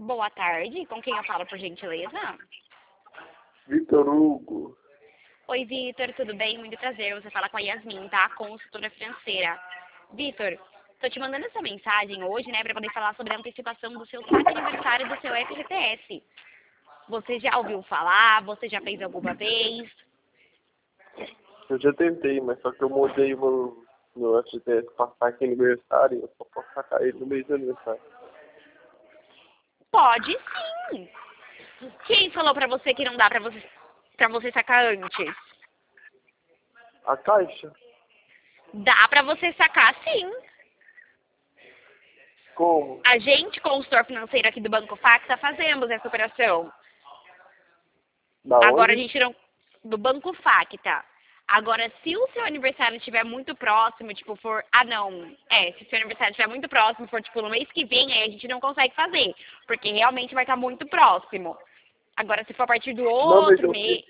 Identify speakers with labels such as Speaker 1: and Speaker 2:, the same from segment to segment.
Speaker 1: Boa tarde, com quem eu falo, por gentileza?
Speaker 2: Vitor Hugo.
Speaker 1: Oi, Vitor, tudo bem? Muito prazer. Você fala com a Yasmin, tá? Consultora financeira. Vitor, tô te mandando essa mensagem hoje, né, para poder falar sobre a antecipação do seu saque aniversário do seu FGTS. Você já ouviu falar? Você já fez alguma vez?
Speaker 2: Eu já tentei, mas só que eu mudei meu FGTS pra saque aniversário, eu só posso sacar ele no mês do aniversário.
Speaker 1: Pode sim. Quem falou pra você que não dá pra você sacar antes?
Speaker 2: A Caixa?
Speaker 1: Dá pra você sacar sim.
Speaker 2: Como?
Speaker 1: A gente, consultor financeiro aqui do Banco Facta, fazemos essa operação.
Speaker 2: Da
Speaker 1: Agora a
Speaker 2: onde?
Speaker 1: gente não... Do Banco Facta. Agora, se o seu aniversário estiver muito próximo, tipo, for... Ah, não. Se o seu aniversário estiver muito próximo, for, tipo, no mês que vem, aí a gente não consegue fazer. Porque realmente vai estar muito próximo. Agora, se for a partir do
Speaker 2: Não, mas
Speaker 1: outro mês...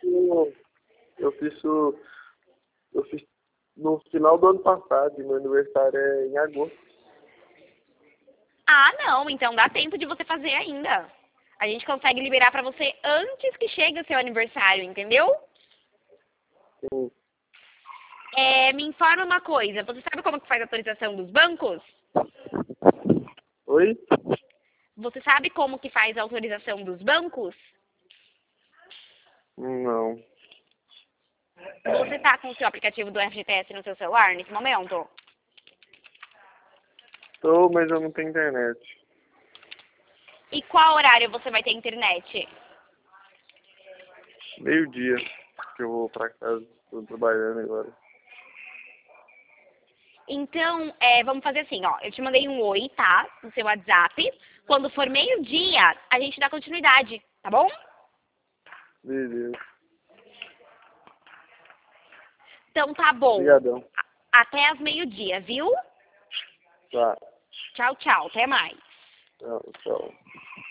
Speaker 2: eu fiz no final do ano passado, e meu aniversário é em agosto.
Speaker 1: Ah, não. Então dá tempo de você fazer ainda. A gente consegue liberar pra você antes que chegue o seu aniversário, entendeu?
Speaker 2: Sim.
Speaker 1: Me informa uma coisa. Você sabe como que faz a autorização dos bancos?
Speaker 2: Oi?
Speaker 1: Você sabe como que faz a autorização dos bancos?
Speaker 2: Não.
Speaker 1: Você tá com o seu aplicativo do FGTS no seu celular nesse momento?
Speaker 2: Tô, mas eu não tenho internet.
Speaker 1: E qual horário você vai ter internet?
Speaker 2: Meio-dia, que eu vou pra casa, tô trabalhando agora.
Speaker 1: Então, vamos fazer assim, ó. Eu te mandei um oi, tá? No seu WhatsApp. Quando for meio-dia, a gente dá continuidade, tá bom?
Speaker 2: Beleza.
Speaker 1: Então tá bom.
Speaker 2: Obrigadão.
Speaker 1: Até às meio-dia, viu?
Speaker 2: Tá.
Speaker 1: Tchau, tchau. Até mais.
Speaker 2: Tchau, tchau.